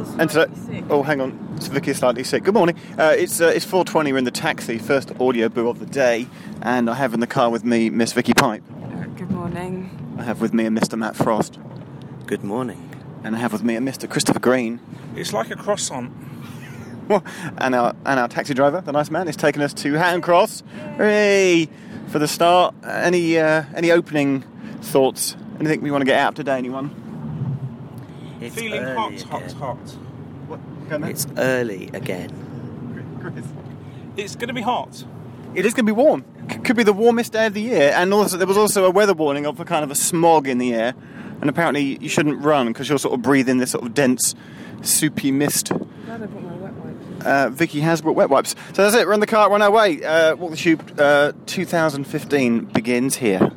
And today, oh, hang on, it's Vicky is slightly sick. Good morning. It's 4:20. We're in the taxi, first audio boo of the day, and I have in the car with me Miss Vicky Pipe. Good morning. I have with me a Mr. Matt Frost. Good morning. And I have with me a Mr. Christopher Green. It's like a croissant. and our taxi driver, the nice man, is taking us to Hatton Cross. Hooray! For the start, any opening thoughts? Anything we want to get out today? Anyone? It's Feeling early hot. What? Go on, Matt. It's early again. Chris. It's going to be hot. It is going to be warm. Could be the warmest day of the year. And also, there was also a weather warning of a kind of a smog in the air. And apparently you shouldn't run because you'll sort of breathe in this sort of dense, soupy mist. Glad I brought my wet wipes. Vicky has brought wet wipes. So that's it. We're in the car. We're on our way. Walk the Tube 2015 begins here.